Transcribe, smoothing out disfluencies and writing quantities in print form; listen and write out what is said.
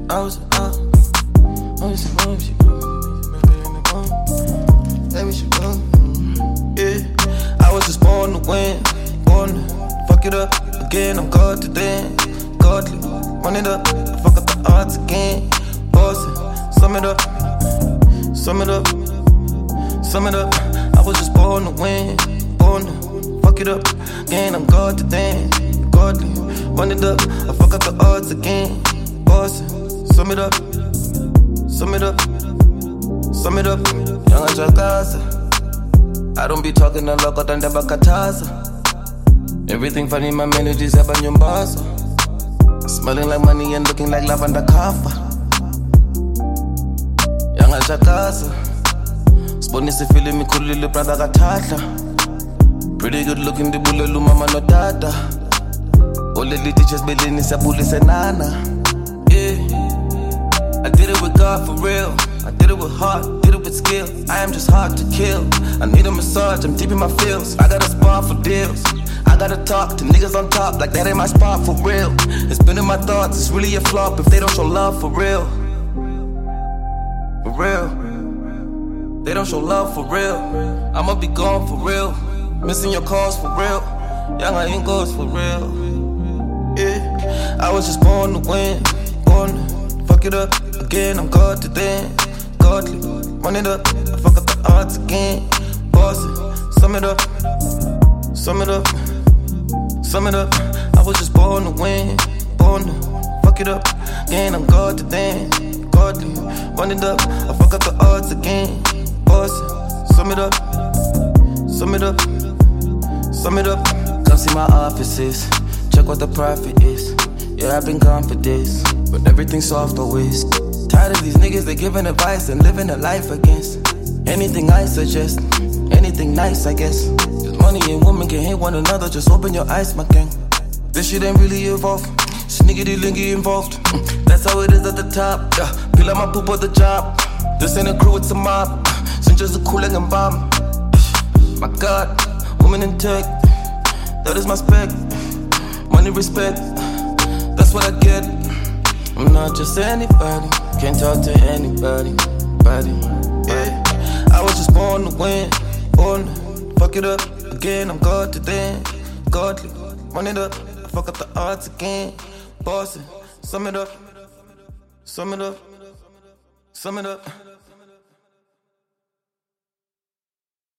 I was I was just born to win, born to fuck it up again. I'm God to then, godly, run it up, fuck up the odds again. Bossy, sum it up, sum it up, sum it up. I was just born to win, born to fuck it up again. I'm God to then, godly, run it up, I fuck up the odds again. Bossy, sum it up, sum it up, sum it up. Young Jagaza. I don't be talking a lot, but I'm never kataza. Everything funny, my melodies have a nyumbaza. Smelling like money and looking like lavender kafa. Young Jagaza. Sponi se feeling me cool little brother katata. Pretty good looking, the bullet mama no dada. All the little teachers building is a bullet senana. Yeah, I did it with God for real. I did it with heart, did it with skill. I am just hard to kill. I need a massage, I'm deep in my feels. I got a spot for deals. I gotta talk to niggas on top like that ain't my spot for real. It's been in my thoughts, it's really a flop if they don't show love for real. For real. They don't show love for real. I'ma be gone for real. Missing your calls for real. Young I ain't goes for real. Yeah, I was just born to win, born to fuck it up again. I'm God to then, godly, run it up, I fuck up the odds again. Bossy, sum it up, sum it up, sum it up. I was just born to win, born to fuck it up again. I'm God to then, godly, run it up, I fuck up the odds again. Bossy, sum it up, sum it up, sum it up. Come see my offices, check what the profit is. Yeah, I've been gone for days, but everything's soft always. Tired of these niggas, they giving advice and living a life against anything I suggest, anything nice I guess. Cause money and women can hate one another, just open your eyes my gang. This shit ain't really evolved, sniggity lingy involved. That's how it is at the top, yeah. Peel out my poop at the job. This ain't a crew, it's a mob. Since a cooling and bomb. My God, woman in tech, that is my spec. Money respect, that's what I get. I'm not just anybody, can't talk to anybody, yeah. I was just born to win, born to fuck it up again. I'm God to then, godly, run it up, I fuck up the odds again. Bossy, sum it up, sum it up, sum it up.